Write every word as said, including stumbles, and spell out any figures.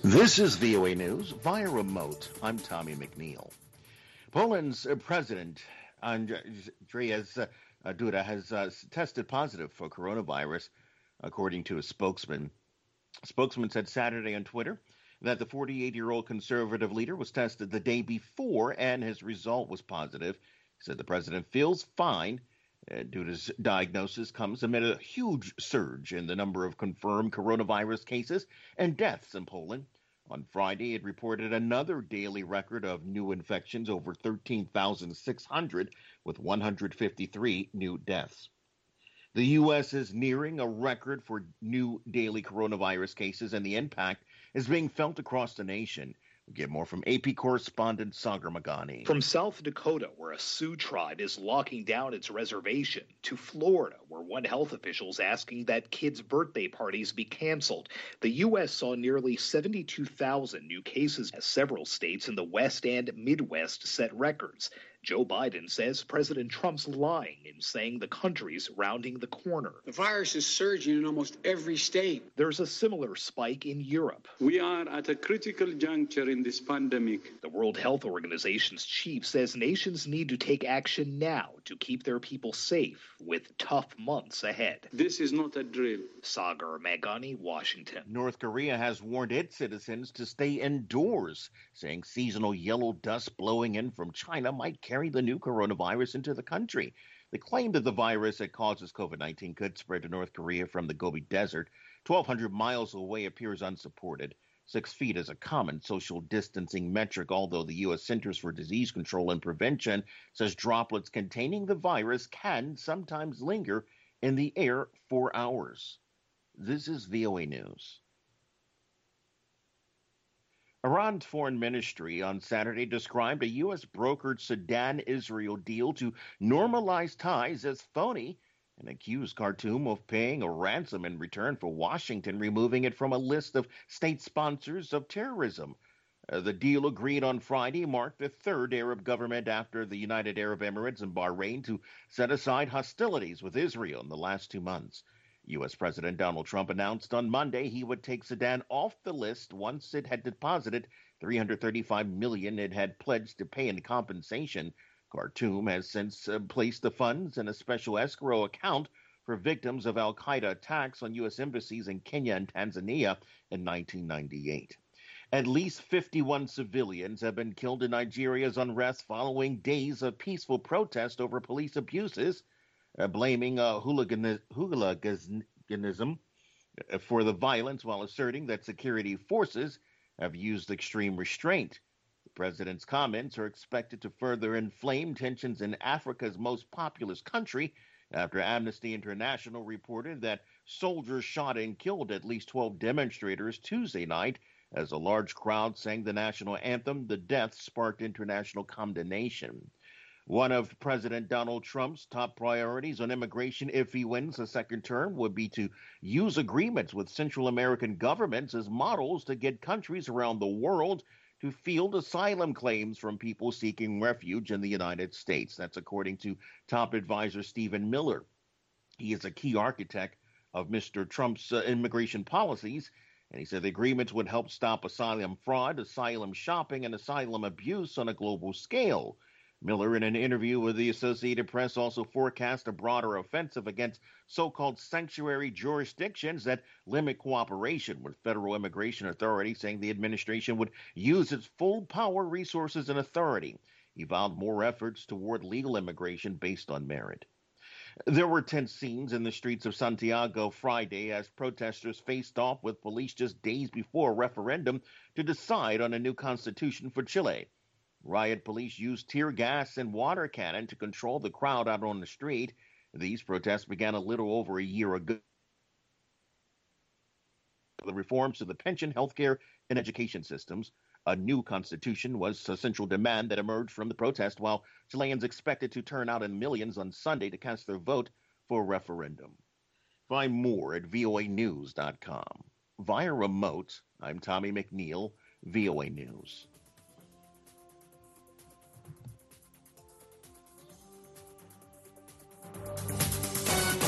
This is V O A News via remote. I'm Tommy McNeil. Poland's uh, president, Andrzej uh, Duda, has uh, tested positive for coronavirus, according to a spokesman. A spokesman said Saturday on Twitter that the forty-eight-year-old conservative leader was tested the day before and his result was positive. He said the president feels fine. Uh, Duda's diagnosis comes amid a huge surge in the number of confirmed coronavirus cases and deaths in Poland. On Friday, it reported another daily record of new infections, over thirteen thousand six hundred, with one hundred fifty-three new deaths. The U S is nearing a record for new daily coronavirus cases, and the impact is being felt across the nation. We get more from A P correspondent Sagar Magani. From South Dakota, where a Sioux tribe is locking down its reservation, to Florida, where one health official is asking that kids' birthday parties be canceled. The U S saw nearly seventy-two thousand new cases as several states in the West and Midwest set records. Joe Biden says President Trump's lying in saying the country's rounding the corner. The virus is surging in almost every state. There's a similar spike in Europe. We are at a critical juncture in this pandemic. The World Health Organization's chief says nations need to take action now to keep their people safe with tough months ahead. This is not a drill. Sagar Magani, Washington. North Korea has warned its citizens to stay indoors, saying seasonal yellow dust blowing in from China might carry the new coronavirus into the country. They claim that the virus that causes COVID nineteen could spread to North Korea from the Gobi Desert, twelve hundred miles away, appears unsupported. Six feet is a common social distancing metric, although the U S Centers for Disease Control and Prevention says droplets containing the virus can sometimes linger in the air for hours. This is V O A News. Iran's foreign ministry on Saturday described a U S brokered Sudan-Israel deal to normalize ties as phony and accused Khartoum of paying a ransom in return for Washington removing it from a list of state sponsors of terrorism. Uh, the deal agreed on Friday marked the third Arab government after the United Arab Emirates and Bahrain to set aside hostilities with Israel in the last two months. U S. President Donald Trump announced on Monday he would take Sudan off the list once it had deposited three hundred thirty-five million dollars it had pledged to pay in compensation. Khartoum has since uh, placed the funds in a special escrow account for victims of al-Qaeda attacks on U S embassies in Kenya and Tanzania in nineteen ninety-eight. At least fifty-one civilians have been killed in Nigeria's unrest following days of peaceful protest over police abuses, uh, blaming uh, hooligan- hooliganism for the violence while asserting that security forces have used extreme restraint. The president's comments are expected to further inflame tensions in Africa's most populous country after Amnesty International reported that soldiers shot and killed at least twelve demonstrators Tuesday night as a large crowd sang the national anthem. The deaths sparked international condemnation. One of President Donald Trump's top priorities on immigration, if he wins a second term, would be to use agreements with Central American governments as models to get countries around the world to field asylum claims from people seeking refuge in the United States. That's according to top advisor Stephen Miller. He is a key architect of Mister Trump's uh, immigration policies, and he said the agreements would help stop asylum fraud, asylum shopping, and asylum abuse on a global scale. Miller, in an interview with the Associated Press, also forecast a broader offensive against so-called sanctuary jurisdictions that limit cooperation with federal immigration authorities, saying the administration would use its full power, resources, and authority. He vowed more efforts toward legal immigration based on merit. There were tense scenes in the streets of Santiago Friday as protesters faced off with police just days before a referendum to decide on a new constitution for Chile. Riot police used tear gas and water cannon to control the crowd out on the street. These protests began a little over a year ago. The reforms to the pension, healthcare, and education systems. A new constitution was a central demand that emerged from the protest, while Chileans expected to turn out in millions on Sunday to cast their vote for a referendum. Find more at V O A news dot com. Via remote, I'm Tommy McNeil, V O A News.